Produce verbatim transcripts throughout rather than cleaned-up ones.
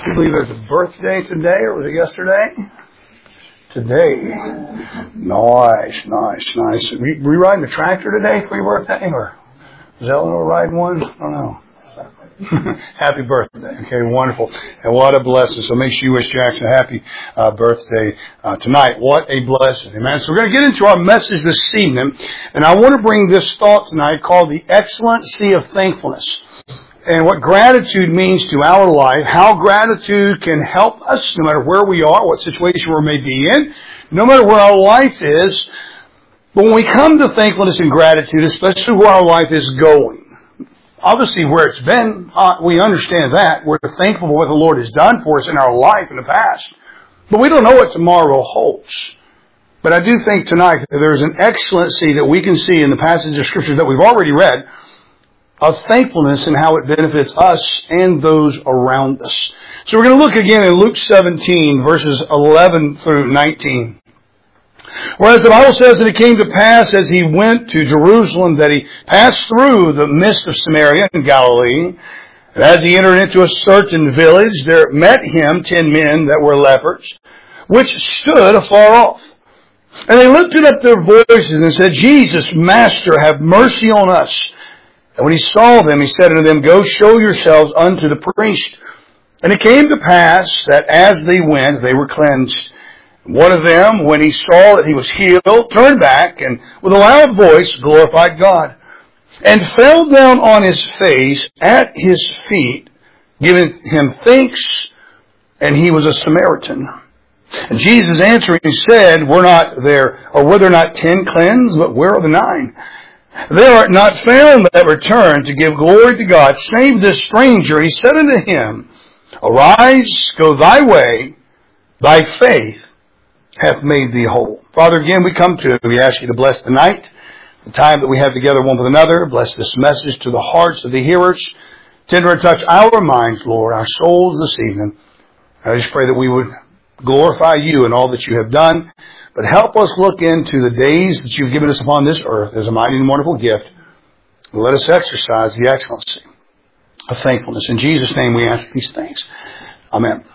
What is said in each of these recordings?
Do you believe there's a birthday today, or was it yesterday? Today. Nice, nice, nice. Were you riding a tractor today for your birthday, or was Eleanor riding one? I don't know. Happy birthday. Okay, wonderful. And what a blessing. So make sure you wish Jackson a happy uh, birthday uh, tonight. What a blessing. Amen. So we're going to get into our message this evening. And I want to bring this thought tonight called the excellency of thankfulness. And what gratitude means to our life, how gratitude can help us no matter where we are, what situation we may be in, no matter where our life is. But when we come to thankfulness and gratitude, especially where our life is going, obviously where it's been, uh, we understand that. We're thankful for what the Lord has done for us in our life in the past. But we don't know what tomorrow holds. But I do think tonight that there's an excellency that we can see in the passage of Scripture that we've already read of thankfulness and how it benefits us and those around us. So we're going to look again in Luke seventeen, verses eleven through nineteen. Whereas the Bible says that it came to pass as he went to Jerusalem that he passed through the midst of Samaria and Galilee. And as he entered into a certain village, there met him ten men that were lepers, which stood afar off. And they lifted up their voices and said, Jesus, Master, have mercy on us. And when he saw them, he said unto them, Go show yourselves unto the priest. And it came to pass that as they went, they were cleansed. One of them, when he saw that he was healed, turned back and with a loud voice glorified God, and fell down on his face at his feet, giving him thanks, and he was a Samaritan. And Jesus answering said, Were not there, or were there not ten cleansed, but where are the nine? There are not found that returned to give glory to God, save this stranger. He said unto him, Arise, go thy way, thy faith hath made thee whole. Father, again we come to, we ask you to bless the night, the time that we have together one with another. Bless this message to the hearts of the hearers. Tender and touch our minds, Lord, our souls this evening. I just pray that we would glorify you in all that you have done. But help us look into the days that you've given us upon this earth as a mighty and wonderful gift. And let us exercise the excellency of thankfulness. In Jesus' name we ask these things. Amen.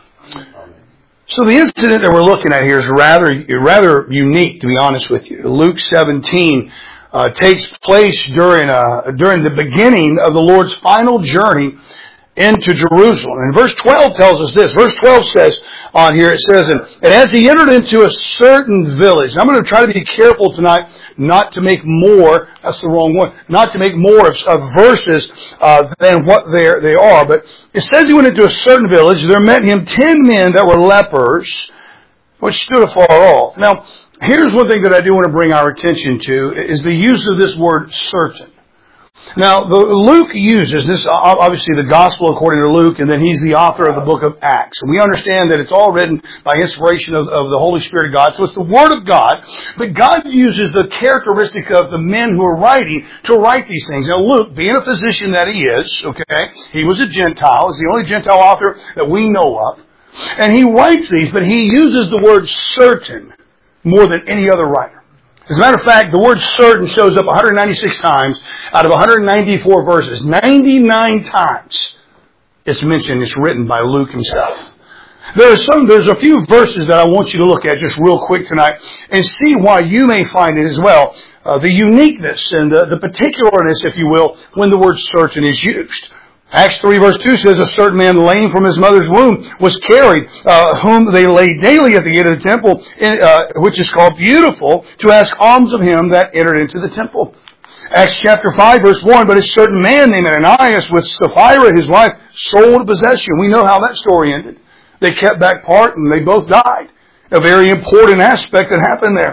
So the incident that we're looking at here is rather rather unique, to be honest with you. Luke seventeen uh, takes place during uh, during the beginning of the Lord's final journey into Jerusalem. And verse twelve tells us this. Verse twelve says on here, it says, and, and as he entered into a certain village. And I'm going to try to be careful tonight not to make more, that's the wrong one, not to make more of, of verses uh, than what they they are. But it says he went into a certain village. There met him ten men that were lepers, which stood afar off. Now, here's one thing that I do want to bring our attention to, is the use of this word certain. Now, the, Luke uses this, obviously the gospel according to Luke, and then he's the author of the book of Acts. And we understand that it's all written by inspiration of, of the Holy Spirit of God. So it's the Word of God, but God uses the characteristic of the men who are writing to write these things. Now, Luke, being a physician that he is, okay, he was a Gentile. He's the only Gentile author that we know of. And he writes these, but he uses the word certain more than any other writer. As a matter of fact, the word certain shows up one hundred ninety-six times out of one hundred ninety-four verses. ninety-nine times it's mentioned, it's written by Luke himself. There are some, there's a few verses that I want you to look at just real quick tonight and see why you may find it as well. Uh, the uniqueness and the, the particularness, if you will, when the word certain is used. Acts three verse two says, a certain man lame from his mother's womb was carried, uh, whom they laid daily at the gate of the temple, in, uh, which is called Beautiful, to ask alms of him that entered into the temple. Acts chapter five verse one, but a certain man named Ananias with Sapphira his wife sold a possession. We know how that story ended. They kept back part and they both died. A very important aspect that happened there.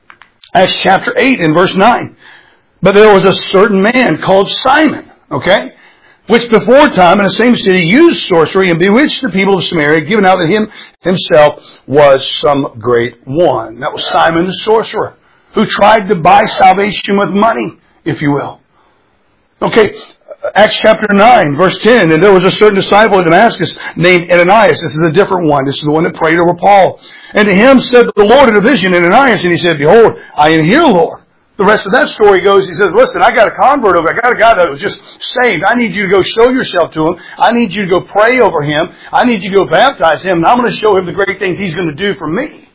Acts chapter eight and verse nine. But there was a certain man called Simon, okay? Which before time in the same city used sorcery and bewitched the people of Samaria, giving out that him himself was some great one. That was Simon the sorcerer, who tried to buy salvation with money, if you will. Okay, Acts chapter nine, verse ten, and there was a certain disciple in Damascus named Ananias. This is a different one. This is the one that prayed over Paul. And to him said the Lord in a vision, Ananias, and he said, Behold, I am here, Lord. The rest of that story goes, he says, listen, I got a convert over. I got a guy that was just saved. I need you to go show yourself to him. I need you to go pray over him. I need you to go baptize him. And I'm going to show him the great things he's going to do for me.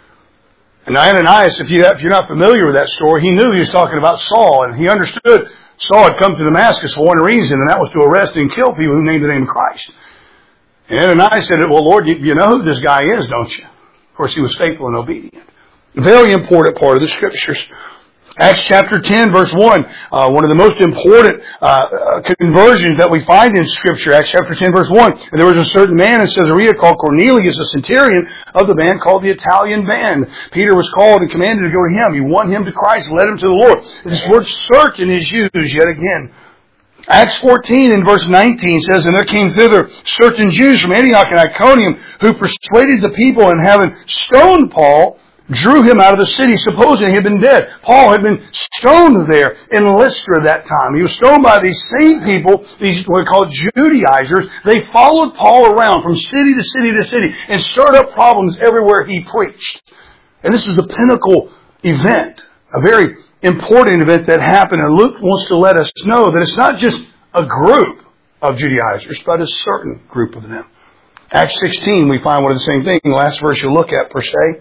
And Ananias, if, you, if you're not familiar with that story, he knew he was talking about Saul. And he understood Saul had come to Damascus for one reason, and that was to arrest and kill people who named the name of Christ. And Ananias said, well, Lord, you, you know who this guy is, don't you? Of course, he was faithful and obedient. A very important part of the Scriptures. Acts chapter ten, verse one, uh, one of the most important uh, conversions that we find in Scripture. Acts chapter ten, verse one. And there was a certain man in Caesarea called Cornelius, a centurion of the band called the Italian band. Peter was called and commanded to go to him. He won him to Christ, led him to the Lord. This word certain is used yet again. Acts fourteen in verse nineteen says, and there came thither certain Jews from Antioch and Iconium who persuaded the people, and having stoned Paul, drew him out of the city, supposing he had been dead. Paul had been stoned there in Lystra that time. He was stoned by these same people, these what are called Judaizers. They followed Paul around from city to city to city and stirred up problems everywhere he preached. And this is the pinnacle event, a very important event that happened. And Luke wants to let us know that it's not just a group of Judaizers, but a certain group of them. Acts sixteen, we find one of the same thing. The last verse you'll look at, per se.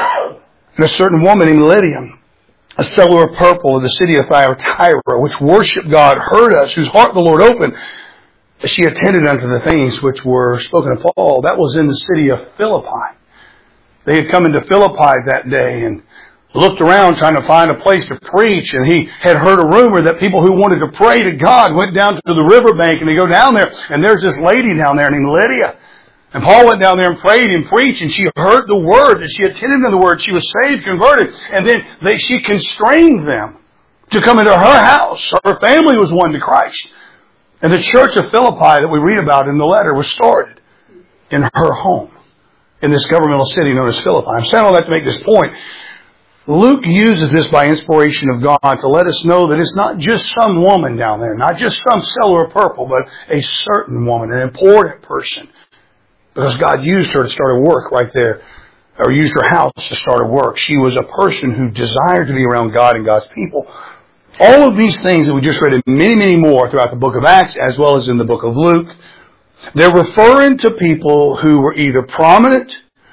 And a certain woman named Lydia, a seller of purple of the city of Thyatira, which worshipped God, heard us, whose heart the Lord opened, as she attended unto the things which were spoken of Paul. That was in the city of Philippi. They had come into Philippi that day and looked around trying to find a place to preach, and he had heard a rumor that people who wanted to pray to God went down to the riverbank, and they go down there, and there's this lady down there named Lydia. And Paul went down there and prayed and preached, and she heard the word, and she attended to the word. She was saved, converted, and then they, she constrained them to come into her house. Her family was won to Christ. And the church of Philippi that we read about in the letter was started in her home, in this governmental city known as Philippi. I'm saying all that to make this point. Luke uses this by inspiration of God to let us know that it's not just some woman down there, not just some seller of purple, but a certain woman, an important person. Because God used her to start a work right there, or used her house to start a work. She was a person who desired to be around God and God's people. All of these things that we just read and many, many more throughout the book of Acts, as well as in the book of Luke, they're referring to people who were either prominent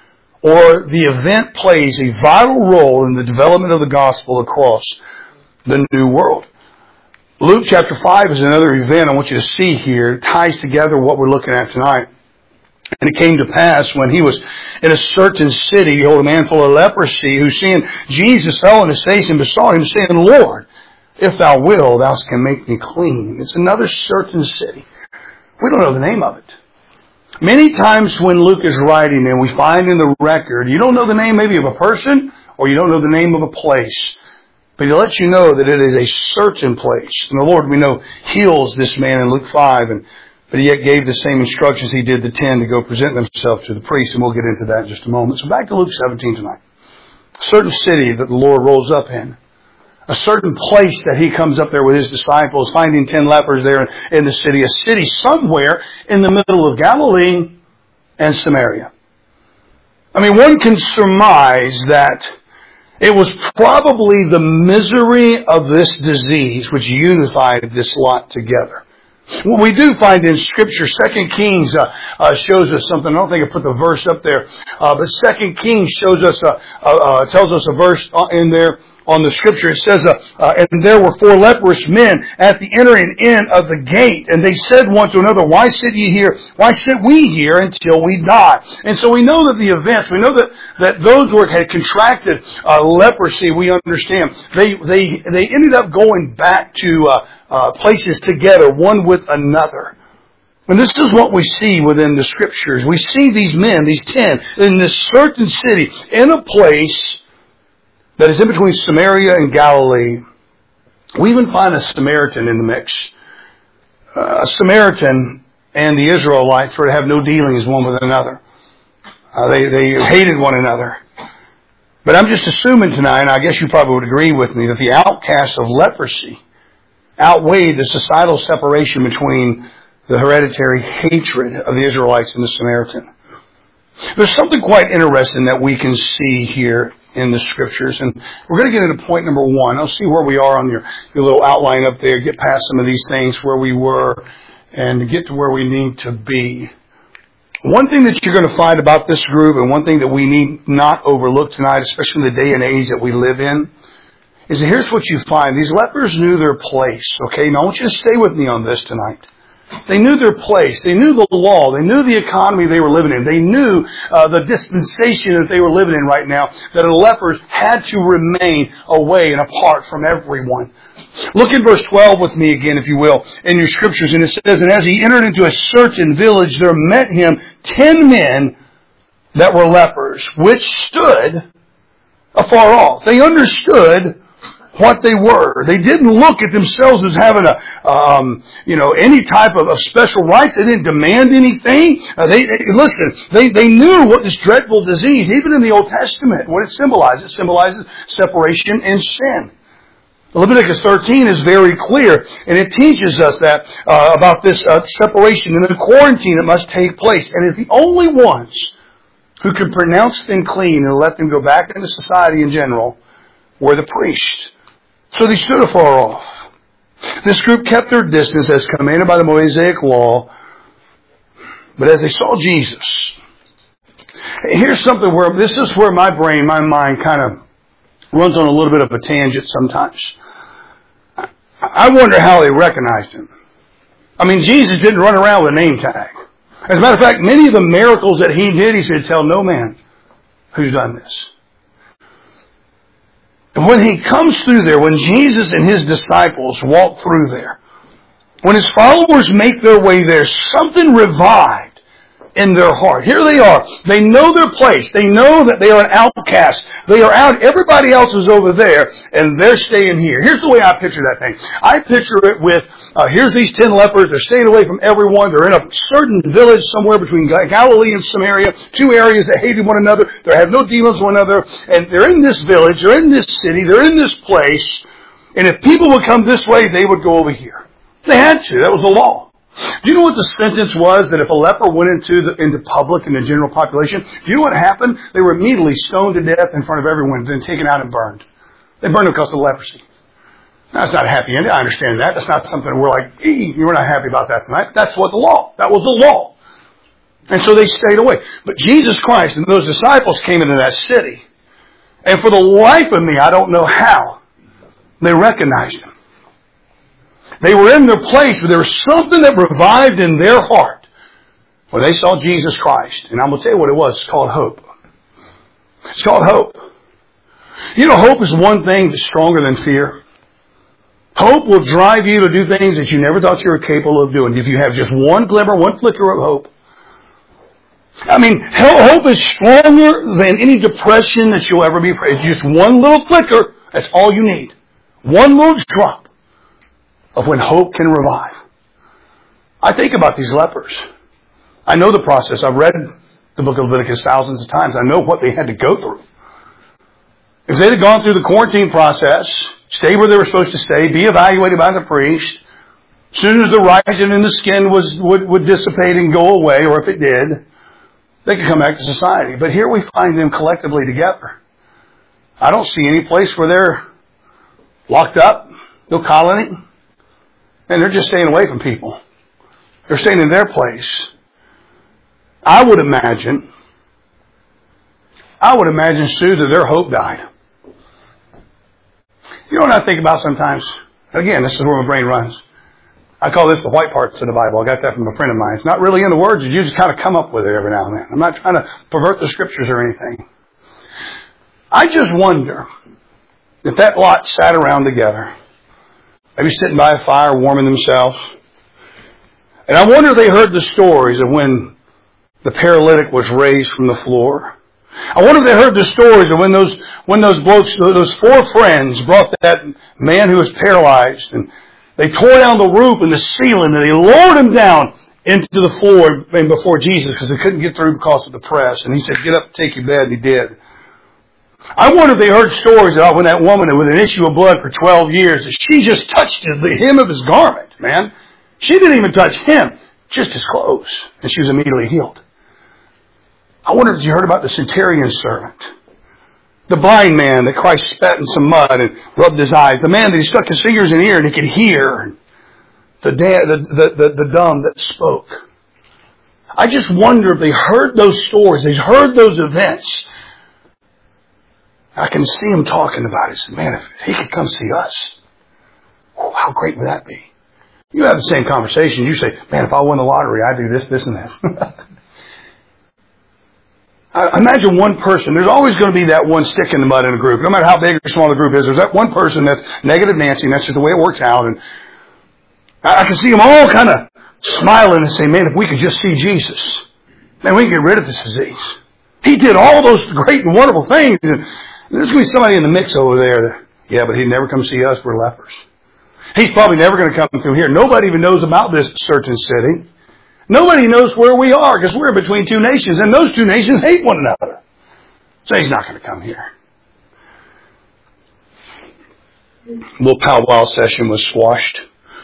or the event plays a vital role in the development of the gospel across the New World. Luke chapter five is another event I want you to see here. It ties together what we're looking at tonight. And it came to pass when he was in a certain city, behold, a man full of leprosy, who seeing Jesus fell on his face and besought him, saying, Lord, if thou wilt, thou can make me clean. It's another certain city. We don't know the name of it. Many times when Luke is writing, and we find in the record, you don't know the name maybe of a person, or you don't know the name of a place. But he lets you know that it is a certain place. And the Lord, we know, heals this man in Luke five, and but he yet gave the same instructions he did the ten to go present themselves to the priest, and we'll get into that in just a moment. So back to Luke seventeen tonight. A certain city that the Lord rolls up in. A certain place that he comes up there with his disciples, finding ten lepers there in the city. A city somewhere in the middle of Galilee and Samaria. I mean, one can surmise that it was probably the misery of this disease which unified this lot together. What we do find in Scripture, Second Kings uh, uh, shows us something. I don't think I put the verse up there, uh, but Second Kings shows us, a, uh, uh, tells us a verse in there on the Scripture. It says, uh, uh, and there were four leprous men at the entering in of the gate, and they said one to another, why sit ye here? Why sit we here until we die? And so we know that the events, we know that, that those who had contracted uh, leprosy, we understand, they, they, they ended up going back to uh, Uh, places together, one with another. And this is what we see within the Scriptures. We see these men, these ten, in this certain city, in a place that is in between Samaria and Galilee. We even find a Samaritan in the mix. Uh, a Samaritan and the Israelites were to have no dealings one with another. Uh, they, they hated one another. But I'm just assuming tonight, and I guess you probably would agree with me, that the outcast of leprosy outweighed the societal separation between the hereditary hatred of the Israelites and the Samaritan. There's something quite interesting that we can see here in the Scriptures. And we're going to get into point number one. I'll see where we are on your, your little outline up there, get past some of these things where we were, and get to where we need to be. One thing that you're going to find about this group, and one thing that we need not overlook tonight, especially in the day and age that we live in, is that here's what you find. These lepers knew their place, okay? Now I want you to stay with me on this tonight. They knew their place. They knew the law. They knew the economy they were living in. They knew uh, the dispensation that they were living in right now, that the lepers had to remain away and apart from everyone. Look at verse twelve with me again, if you will, in your Scriptures. And it says, "And as he entered into a certain village, there met him ten men that were lepers, which stood afar off." They understood what they were. They didn't look at themselves as having a, um, you know, any type of, of special rights. They didn't demand anything. Uh, they, they listen. They they knew what this dreadful disease, even in the Old Testament, what it symbolizes. It symbolizes separation and sin. Leviticus thirteen is very clear, and it teaches us that uh, about this uh, separation and the quarantine that must take place. And it's the only ones who can pronounce them clean and let them go back into society in general were the priests. So they stood afar off. This group kept their distance as commanded by the Mosaic law, but as they saw Jesus, here's something where this is where my brain, my mind kind of runs on a little bit of a tangent sometimes. I wonder how they recognized him. I mean, Jesus didn't run around with a name tag. As a matter of fact, many of the miracles that he did, he said, "Tell no man who's done this." And when he comes through there, when Jesus and his disciples walk through there, when his followers make their way there, something revived in their heart. Here they are. They know their place. They know that they are an outcast. They are out. Everybody else is over there, and they're staying here. Here's the way I picture that thing. I picture it with, uh, here's these ten lepers. They're staying away from everyone. They're in a certain village somewhere between Galilee and Samaria, two areas that hated one another. They have no dealings with one another. And they're in this village. They're in this city. They're in this place. And if people would come this way, they would go over here. They had to. That was the law. Do you know what the sentence was that if a leper went into the, into public and the general population, do you know what happened? They were immediately stoned to death in front of everyone, then taken out and burned. They burned them because of leprosy. Now, that's not a happy ending. I understand that. That's not something we're like, ee, we're not happy about that tonight. That's what the law. That was the law. And so they stayed away. But Jesus Christ and those disciples came into that city. And for the life of me, I don't know how, they recognized him. They were in their place, but there was something that revived in their heart when they saw Jesus Christ. And I'm going to tell you what it was. It's called hope. It's called hope. You know, hope is one thing that's stronger than fear. Hope will drive you to do things that you never thought you were capable of doing. If you have just one glimmer, one flicker of hope. I mean, hope is stronger than any depression that you'll ever be afraid. Just one little flicker, that's all you need. One little drop of when hope can revive. I think about these lepers. I know the process. I've read the book of Leviticus thousands of times. I know what they had to go through. If they'd have gone through the quarantine process, stay where they were supposed to stay, be evaluated by the priest, as soon as the rising in the skin was would, would dissipate and go away, or if it did, they could come back to society. But here we find them collectively together. I don't see any place where they're locked up, no colony. And they're just staying away from people. They're staying in their place. I would imagine, I would imagine, Sue, that their hope died. You know what I think about sometimes? Again, this is where my brain runs. I call this the white parts of the Bible. I got that from a friend of mine. It's not really in the words. You just kind of come up with it every now and then. I'm not trying to pervert the Scriptures or anything. I just wonder if that lot sat around together, maybe sitting by a fire, warming themselves. And I wonder if they heard the stories of when the paralytic was raised from the floor. I wonder if they heard the stories of when those when those blokes, those four friends brought that man who was paralyzed, and they tore down the roof and the ceiling, and they lowered him down into the floor and before Jesus because they couldn't get through because of the press. And he said, "Get up, take your bed," and he did. I wonder if they heard stories about when that woman with an issue of blood for twelve years, that she just touched the hem of his garment, man. She didn't even touch him, just his clothes, and she was immediately healed. I wonder if you heard about the centurion's servant The blind man that Christ spat in some mud and rubbed his eyes. The man that he stuck his fingers in ear and he could hear. The, da- the, the, the, the dumb that spoke. I just wonder if they heard those stories, they heard those events. I can see him talking about it. Man, if he could come see us, how great would that be? You have the same conversation. You say, man, if I won the lottery, I'd do this, this, and this. I imagine one person, there's always going to be that one stick in the mud in a group. No matter how big or small the group is, there's that one person that's negative Nancy, and that's just the way it works out. And I can see them all kind of smiling and saying, man, if we could just see Jesus, man, we can get rid of this disease. He did all those great and wonderful things. And there's going to be somebody in the mix over there that, yeah, but he'd never come see us. We're lepers. He's probably never going to come through here. Nobody even knows about this certain city. Nobody knows where we are because we're between two nations, and those two nations hate one another. So he's not going to come here. A little powwow session was squashed.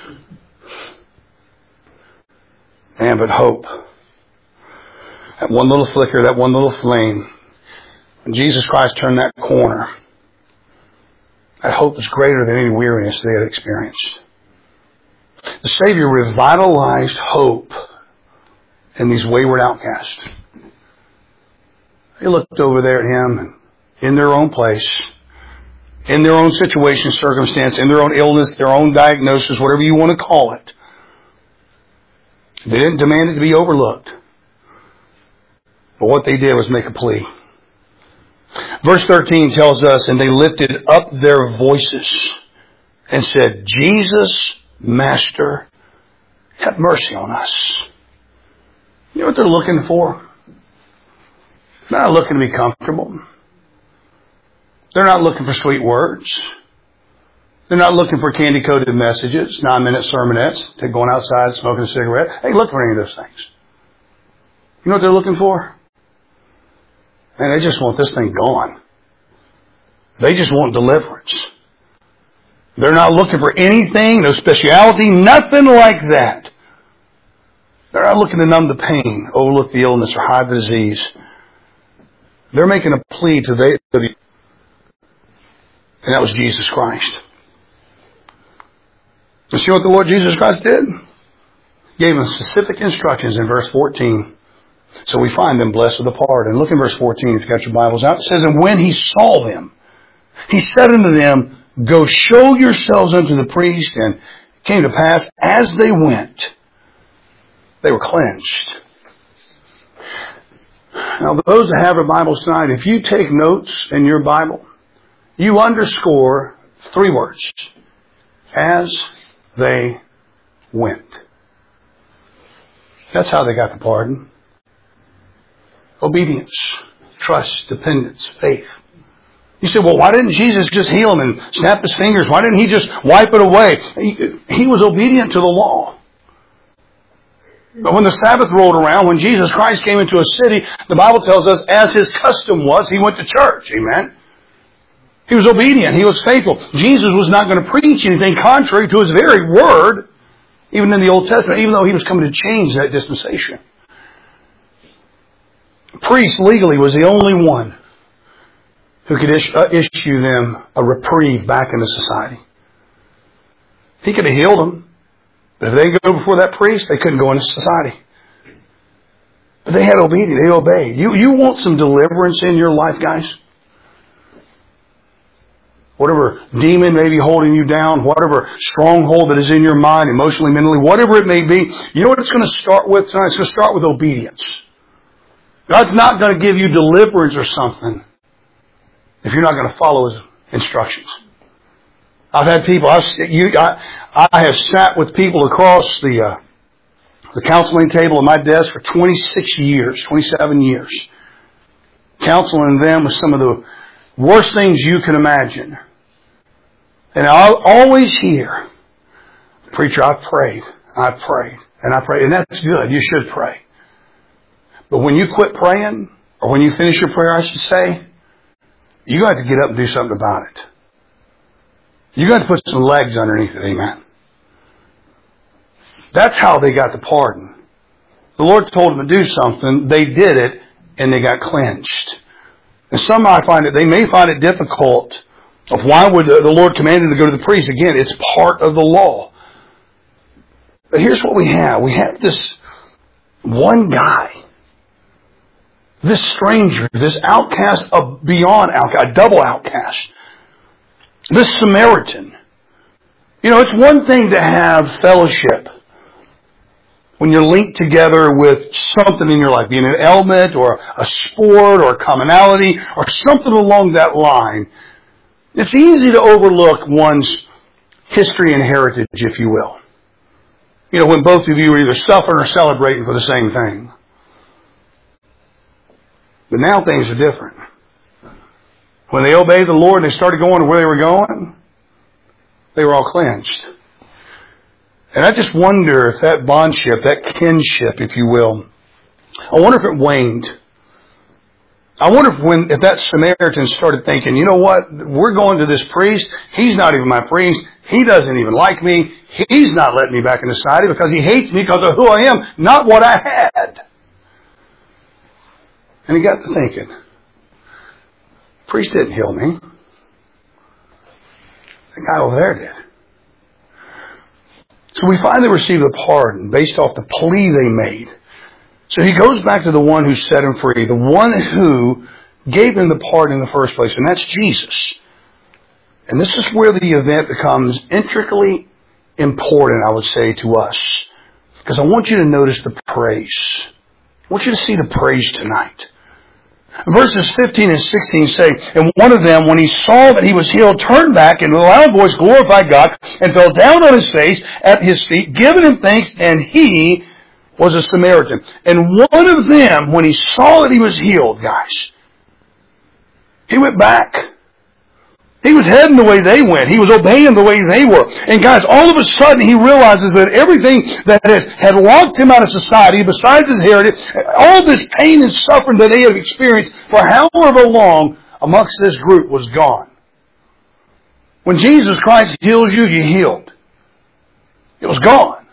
Man, but hope. That one little flicker, that one little flame. When Jesus Christ turned that corner, that hope was greater than any weariness they had experienced. The Savior revitalized hope in these wayward outcasts. They looked over there at Him and in their own place, in their own situation, circumstance, in their own illness, their own diagnosis, whatever you want to call it. They didn't demand it to be overlooked. But what they did was make a plea. Verse thirteen tells us, and they lifted up their voices and said, Jesus, Master, have mercy on us. You know what they're looking for? They're not looking to be comfortable. They're not looking for sweet words. They're not looking for candy-coated messages, nine-minute sermonettes, they're going outside smoking a cigarette. They look for any of those things. You know what they're looking for? And they just want this thing gone. They just want deliverance. They're not looking for anything, no speciality, nothing like that. They're not looking to numb the pain, overlook the illness, or hide the disease. They're making a plea to the, and that was Jesus Christ. You see what the Lord Jesus Christ did? Gave them specific instructions in verse fourteen. So we find them blessed with the pardon. Look in verse fourteen if you got your Bibles out. It says, and when He saw them, He said unto them, go show yourselves unto the priest. And it came to pass, as they went, they were cleansed. Now, those that have a Bible tonight, if you take notes in your Bible, you underscore three words. As they went. That's how they got the pardon. Obedience, trust, dependence, faith. You say, well, why didn't Jesus just heal him and snap his fingers? Why didn't He just wipe it away? He, he was obedient to the law. But when the Sabbath rolled around, when Jesus Christ came into a city, the Bible tells us, as His custom was, He went to church. Amen. He was obedient. He was faithful. Jesus was not going to preach anything contrary to His very word, even in the Old Testament, even though He was coming to change that dispensation. The priest legally was the only one who could issue, uh, issue them a reprieve back into society. He could have healed them, but if they didn't go before that priest, they couldn't go into society. But they had obedience. They obeyed. You, you want some deliverance in your life, guys? Whatever demon may be holding you down, whatever stronghold that is in your mind, emotionally, mentally, whatever it may be, you know what it's going to start with tonight? It's going to start with obedience. God's not going to give you deliverance or something if you're not going to follow His instructions. I've had people, I've, you, I, I have sat with people across the, uh, the counseling table at my desk for twenty-six years, twenty-seven years, counseling them with some of the worst things you can imagine. And I'll always hear, preacher, I've prayed, I've prayed, and I prayed, and that's good. You should pray. But when you quit praying, or when you finish your prayer, I should say, you got to get up and do something about it. You got to put some legs underneath it, amen. That's how they got the pardon. The Lord told them to do something, they did it, and they got cleansed. And some I find that they may find it difficult of why would the Lord command them to go to the priest. Again, it's part of the law. But here's what we have. We have this one guy, this stranger, this outcast, a beyond outcast, a double outcast, this Samaritan. You know, it's one thing to have fellowship when you're linked together with something in your life, being an element or a sport or a commonality or something along that line. It's easy to overlook one's history and heritage, if you will. You know, when both of you are either suffering or celebrating for the same thing. But now things are different. When they obeyed the Lord and they started going to where they were going, they were all cleansed. And I just wonder if that bondship, that kinship, if you will, I wonder if it waned. I wonder if when if that Samaritan started thinking, you know what, we're going to this priest, he's not even my priest, he doesn't even like me, he's not letting me back in society because he hates me because of who I am, not what I had. And he got to thinking, priest didn't heal me. The guy over there did. So we finally receive the pardon based off the plea they made. So he goes back to the one who set him free, the one who gave him the pardon in the first place, and that's Jesus. And this is where the event becomes intricately important, I would say, to us. Because I want you to notice the praise. I want you to see the praise tonight. Verses fifteen and sixteen say, and one of them, when he saw that he was healed, turned back and with a loud voice glorified God and fell down on his face at his feet, giving him thanks, and he was a Samaritan. And one of them, when he saw that he was healed, guys, he went back. He was heading the way they went. He was obeying the way they were. And guys, all of a sudden he realizes that everything that had, had locked him out of society, besides his heritage, all this pain and suffering that they had experienced for however long amongst this group was gone. When Jesus Christ heals you, you're healed. It was gone.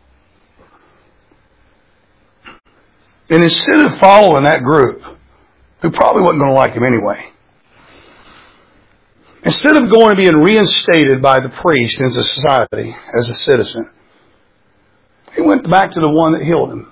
And instead of following that group, who probably wasn't going to like him anyway, instead of going and being reinstated by the priest into society as a citizen, he went back to the one that healed him.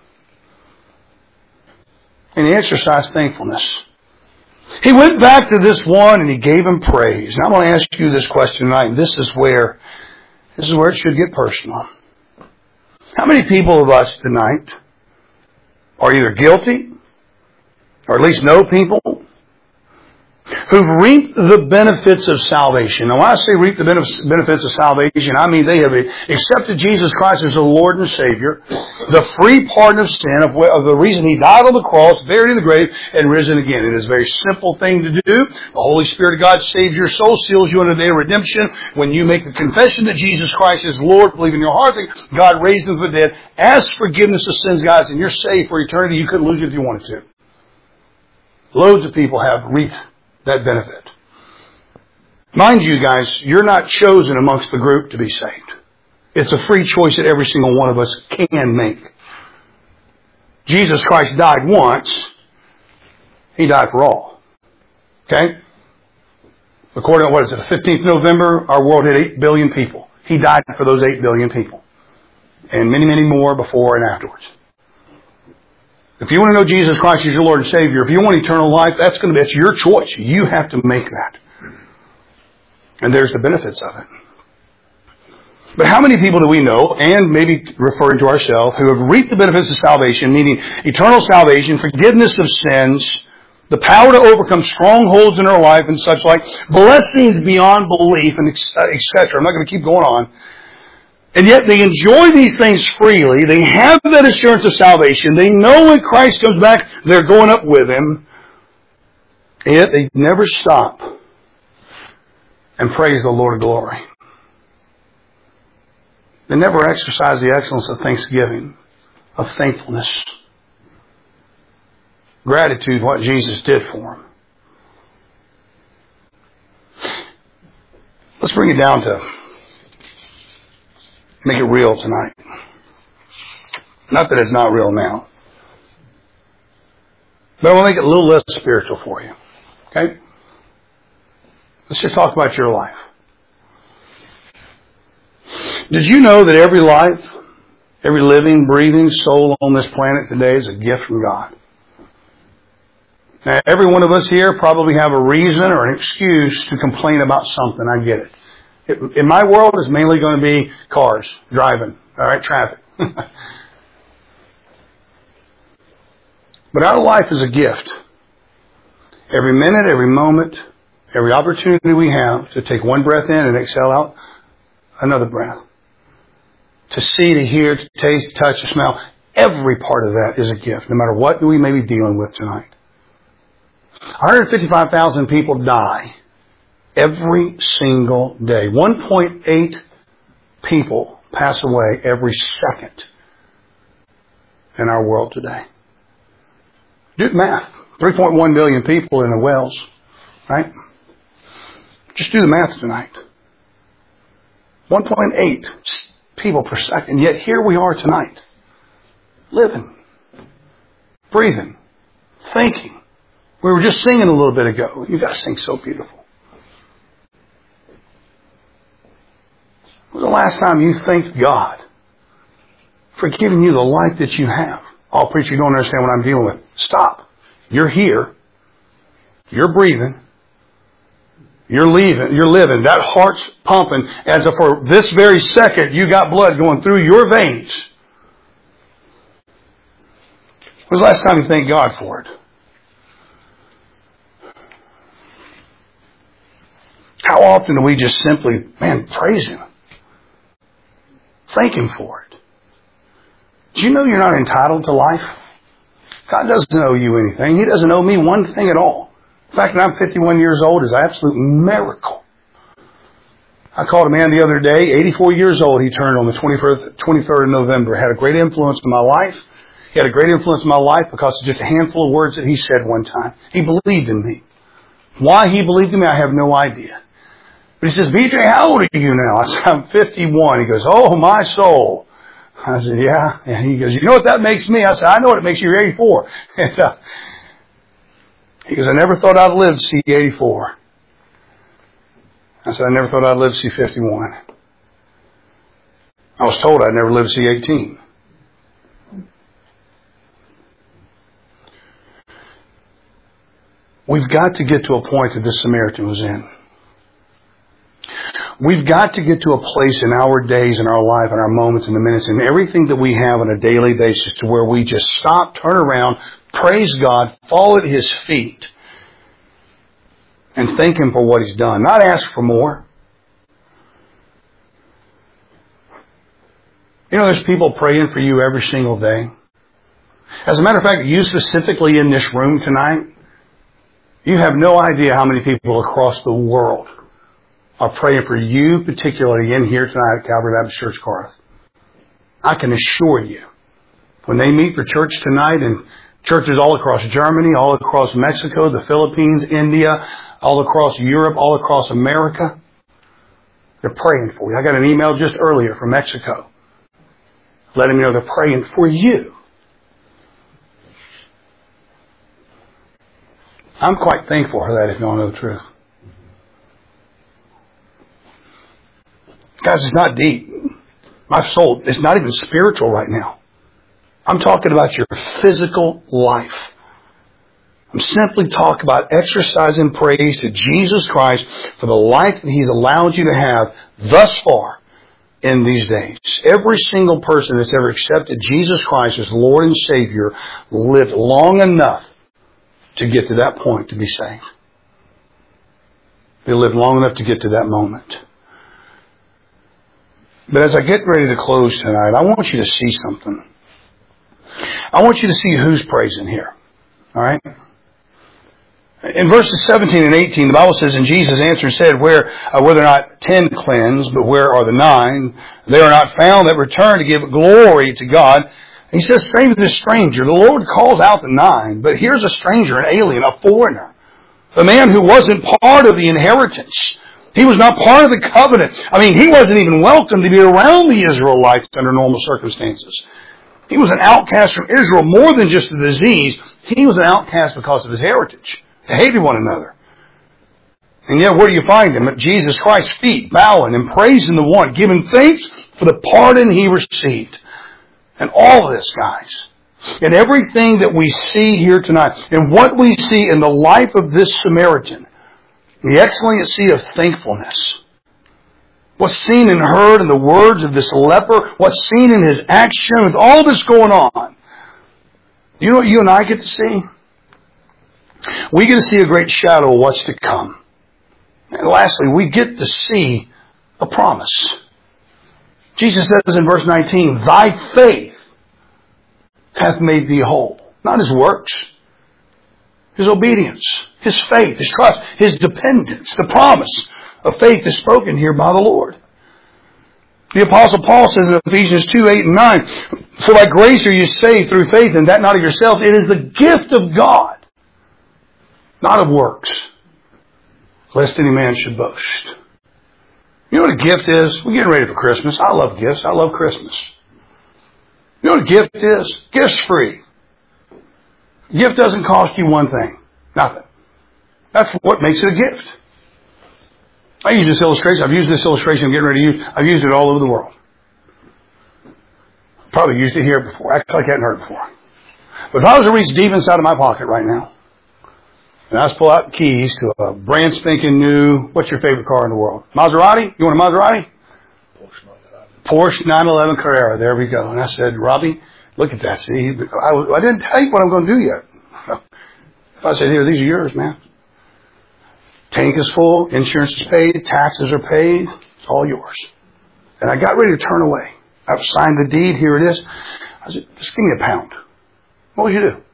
And he exercised thankfulness. He went back to this one and he gave him praise. And I'm going to ask you this question tonight, and this is where, this is where it should get personal. How many people of us tonight are either guilty, or at least know people, who've reaped the benefits of salvation? Now, when I say reap the benefits of salvation, I mean they have accepted Jesus Christ as the Lord and Savior, the free pardon of sin, of the reason He died on the cross, buried in the grave, and risen again. It is a very simple thing to do. The Holy Spirit of God saves your soul, seals you unto the day of redemption. When you make the confession that Jesus Christ is Lord, believe in your heart that God raised Him from the dead, ask forgiveness of sins, guys, and you're saved for eternity. You couldn't lose it if you wanted to. Loads of people have reaped that benefit. Mind you, guys, you're not chosen amongst the group to be saved. It's a free choice that every single one of us can make. Jesus Christ died once. He died for all. Okay? According to, what is it, the fifteenth of November, our world had eight billion people. He died for those eight billion people. And many, many more before and afterwards. If you want to know Jesus Christ as your Lord and Savior, if you want eternal life, that's going to be, that's your choice. You have to make that. And there's the benefits of it. But how many people do we know, and maybe referring to ourselves, who have reaped the benefits of salvation, meaning eternal salvation, forgiveness of sins, the power to overcome strongholds in our life and such like, blessings beyond belief, and et cetera. I'm not going to keep going on. And yet they enjoy these things freely. They have that assurance of salvation. They know when Christ comes back, they're going up with Him. And yet they never stop and praise the Lord of glory. They never exercise the excellence of thanksgiving, of thankfulness, gratitude, what Jesus did for them. Let's bring it down to make it real tonight. Not that it's not real now. But I want to make it a little less spiritual for you. Okay? Let's just talk about your life. Did you know that every life, every living, breathing soul on this planet today is a gift from God? Now, every one of us here probably have a reason or an excuse to complain about something. I get it. it in my world, it's mainly going to be cars, driving, all right, traffic. But our life is a gift. Every minute, every moment, every opportunity we have to take one breath in and exhale out another breath. To see, to hear, to taste, to touch, to smell. Every part of that is a gift, no matter what we may be dealing with tonight. one hundred fifty-five thousand people die every single day. one point eight people pass away every second in our world today. Do the math. three point one billion people in the Wales, right? Just do the math tonight. one point eight people per second. Yet here we are tonight. Living. Breathing. Thinking. We were just singing a little bit ago. You guys sing so beautiful. When was the last time you thanked God for giving you the life that you have? Oh, preacher, you don't understand what I'm dealing with. Stop. You're here. You're breathing. You're leaving. You're living. That heart's pumping as if for this very second you got blood going through your veins. When was the last time you thanked God for it? How often do we just simply, man, praise Him? Thank Him for it. Do you know you're not entitled to life? God doesn't owe you anything. He doesn't owe me one thing at all. In fact, that I'm fifty-one years old is an absolute miracle. I called a man the other day, eighty-four years old. He turned on the twenty-third of November. Had a great influence in my life. He had a great influence in my life because of just a handful of words that he said one time. He believed in me. Why he believed in me, I have no idea. But he says, B J, how old are you now? I said, I'm fifty-one. He goes, oh, my soul. I said, yeah. And he goes, you know what that makes me? I said, I know what it makes you. You're eighty-four. And, uh, he goes, I never thought I'd live to see eighty-four. I said, I never thought I'd live to see fifty-one. I was told I'd never live to see eighteen. We've got to get to a point that this Samaritan was in. We've got to get to a place in our days, in our life, in our moments, in the minutes, in everything that we have on a daily basis to where we just stop, turn around, praise God, fall at His feet, and thank Him for what He's done. Not ask for more. You know, there's people praying for you every single day. As a matter of fact, you specifically in this room tonight, you have no idea how many people across the world are praying for you, particularly in here tonight at Calvary Baptist Church, Corinth. I can assure you, when they meet for church tonight in churches all across Germany, all across Mexico, the Philippines, India, all across Europe, all across America, they're praying for you. I got an email just earlier from Mexico letting me know they're praying for you. I'm quite thankful for that, if you don't know the truth. Guys, it's not deep. My soul, it's not even spiritual right now. I'm talking about your physical life. I'm simply talking about exercising praise to Jesus Christ for the life that He's allowed you to have thus far in these days. Every single person that's ever accepted Jesus Christ as Lord and Savior lived long enough to get to that point to be saved. They lived long enough to get to that moment. But as I get ready to close tonight, I want you to see something. I want you to see who's praising here. All right? In verses seventeen and eighteen, the Bible says, and Jesus answered and said, where, uh, were there not ten cleansed, but where are the nine? They are not found that return to give glory to God. And He says, same as this stranger. The Lord calls out the nine, but here's a stranger, an alien, a foreigner. The man who wasn't part of the inheritance. He was not part of the covenant. I mean, he wasn't even welcome to be around the Israelites under normal circumstances. He was an outcast from Israel more than just a disease. He was an outcast because of his heritage. They hated one another. And yet where do you find him? At Jesus Christ's feet, bowing and praising the one, giving thanks for the pardon he received. And all of this, guys, and everything that we see here tonight, and what we see in the life of this Samaritan, the excellency of thankfulness, what's seen and heard in the words of this leper, what's seen in his action, with all this going on, you know what you and I get to see? We get to see a great shadow of what's to come. And lastly, we get to see a promise. Jesus says in verse nineteen, thy faith hath made thee whole. Not his works. His obedience. His faith. His trust. His dependence. The promise of faith is spoken here by the Lord. The Apostle Paul says in Ephesians two, eight and nine, for by grace are you saved through faith, and that not of yourself. It is the gift of God, not of works, lest any man should boast. You know what a gift is? We're getting ready for Christmas. I love gifts. I love Christmas. You know what a gift is? Gift's free. A gift doesn't cost you one thing. Nothing. That's what makes it a gift. I use this illustration. I've used this illustration. I'm getting ready to use. I've used it all over the world. Probably used it here before. Act like I hadn't heard it before. But if I was to reach deep inside of my pocket right now, and I was to pull out the keys to a brand spanking new, what's your favorite car in the world? Maserati? You want a Maserati? Porsche nine eleven Carrera. There we go. And I said, Robbie, look at that. See, I, I didn't tell you what I'm going to do yet. If I said, here, these are yours, man. Tank is full. Insurance is paid. Taxes are paid. It's all yours. And I got ready to turn away. I've signed the deed. Here it is. I said, just give me a pound. What would you do?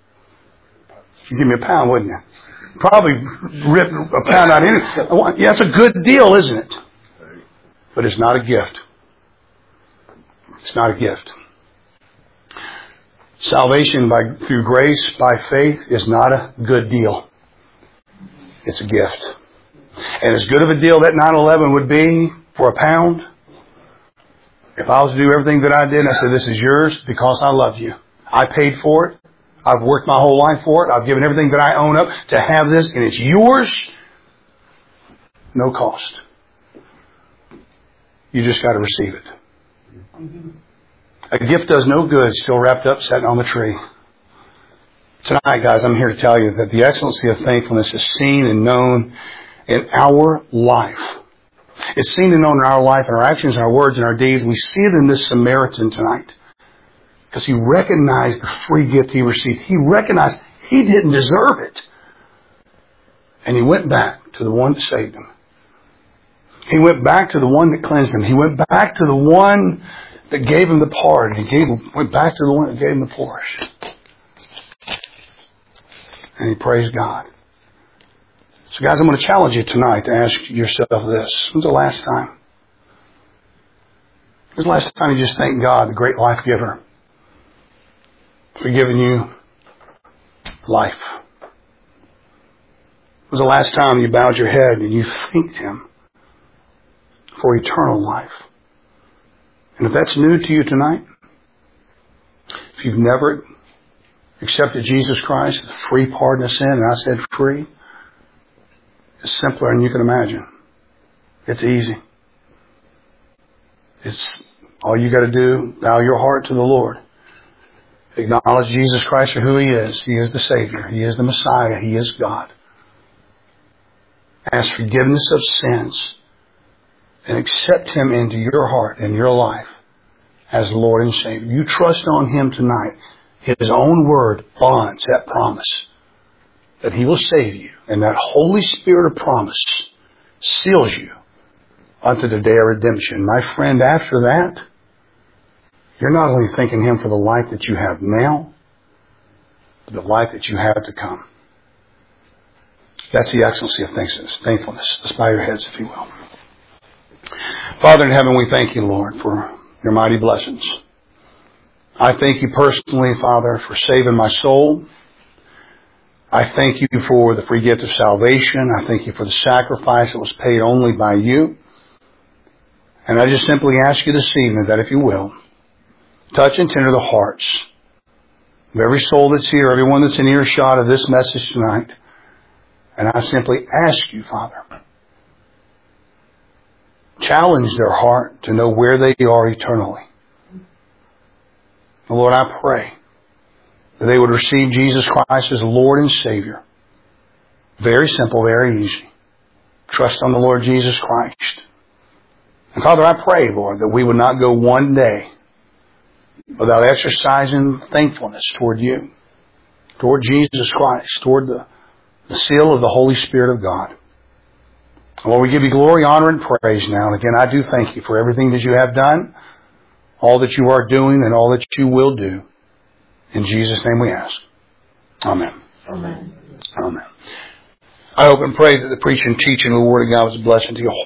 You'd give me a pound, wouldn't you? Probably rip a pound out of it. Yeah, it's a good deal, isn't it? But it's not a gift. It's not a gift. Salvation by through grace, by faith, is not a good deal. It's a gift. And as good of a deal that nine eleven would be for a pound, if I was to do everything that I did, and I said, this is yours because I love you. I paid for it. I've worked my whole life for it. I've given everything that I own up to have this, and it's yours. No cost. You just got to receive it. A gift does no good still wrapped up, sitting on the tree. Tonight, guys, I'm here to tell you that the excellency of thankfulness is seen and known in our life. It's seen and known in our life, in our actions, in our words, and our deeds. We see it in this Samaritan tonight. Because he recognized the free gift he received. He recognized he didn't deserve it. And he went back to the one that saved him. He went back to the one that cleansed him. He went back to the one that gave him the pardon. He gave, went back to the one that gave him the flourish. And he praised God. So guys, I'm going to challenge you tonight to ask yourself this. When's the last time? When's the last time you just thanked God, the great life giver, for giving you life? When was the last time you bowed your head and you thanked Him for eternal life? And if that's new to you tonight, if you've never accepted Jesus Christ, the free pardon of sin, and I said free, it's simpler than you can imagine. It's easy. It's all you got to do, bow your heart to the Lord. Acknowledge Jesus Christ for who He is. He is the Savior. He is the Messiah. He is God. Ask forgiveness of sins and accept Him into your heart and your life as Lord and Savior. You trust on Him tonight. His own word bonds that promise that He will save you. And that Holy Spirit of promise seals you unto the day of redemption. My friend, after that, you're not only thanking Him for the life that you have now, but the life that you have to come. That's the excellency of thankfulness. Let's bow your heads, if you will. Father in heaven, we thank you, Lord, for your mighty blessings. I thank you personally, Father, for saving my soul. I thank you for the free gift of salvation. I thank you for the sacrifice that was paid only by you. And I just simply ask you this evening that if you will, touch and tender the hearts of every soul that's here, everyone that's in earshot of this message tonight. And I simply ask you, Father, challenge their heart to know where they are eternally. And Lord, I pray that they would receive Jesus Christ as Lord and Savior. Very simple, very easy. Trust on the Lord Jesus Christ. And Father, I pray, Lord, that we would not go one day without exercising thankfulness toward you, toward Jesus Christ, toward the, the seal of the Holy Spirit of God. Lord, we give you glory, honor, and praise now. And again, I do thank you for everything that you have done, all that you are doing, and all that you will do. In Jesus' name we ask. Amen. Amen. Amen. I hope and pray that the preaching and teaching of the Word of God was a blessing to you.